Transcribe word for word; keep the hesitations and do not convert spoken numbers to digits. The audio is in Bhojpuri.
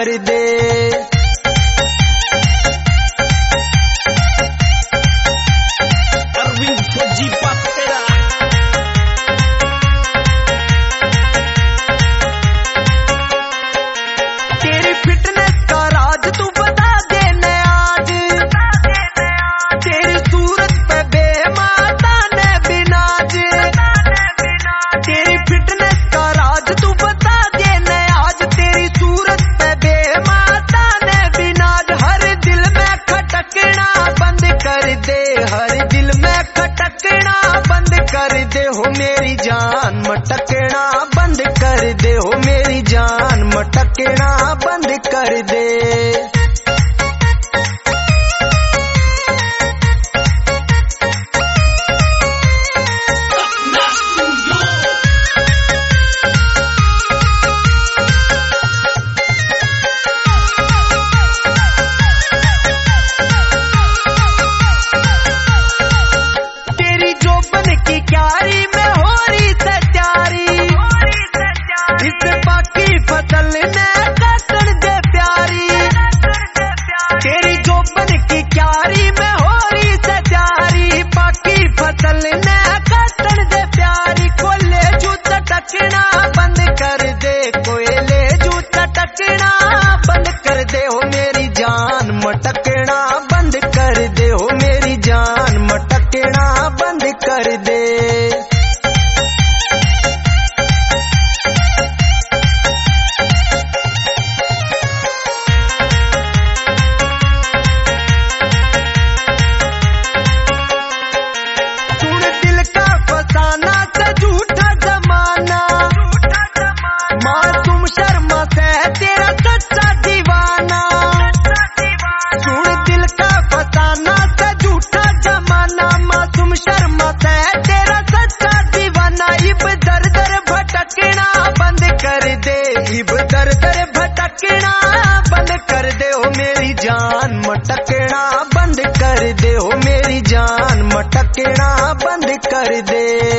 कर दे। अरविंद फौजी पातेरा तेरी फिटनेस का राज तू बता देने आज, तेरी सूरत पे बेमाता ने बिनाज। तेरी फिटनेस का राज तू बता देने आज, तेरी सूरत पे बेमाता ने बिनाज। हर दिल में खटकना बंद कर दे, हर दिल में खटकना बंद कर दे हो मेरी जान, मटकना बंद कर दे हो मेरी जान, मटकना बंद कर दे। तेरी जोबन की क्यारी में हो रही तैयारी, इस बाकी फसल ने कटन दे प्यारी। तेरी जोबन की क्यारी में हो रही तैयारी, बाकी फसल ने कटन दे प्यारी। कोयले जूता टकना बंद कर दे, कोयले जूता टकना बंद कर दे हो मेरी जान, मटकना बंद कर दे हो मेरी जान, मटकना बंद कर दे। सुन दिल का फसाना से झूठा जमाना, मासूम शर्मा से तेरा सच्चा दीवाना। सुन दिल का फसाना से झूठा जमाना, मासूम शर्मा से तेरा सच्चा दीवाना। इब दर दर भटकना बंद कर दे, इब दर दर भटकना बंद कर दे हो मेरी जान, मटकना बंद कर दे हो मेरी जान, मटकना बंद कर दे।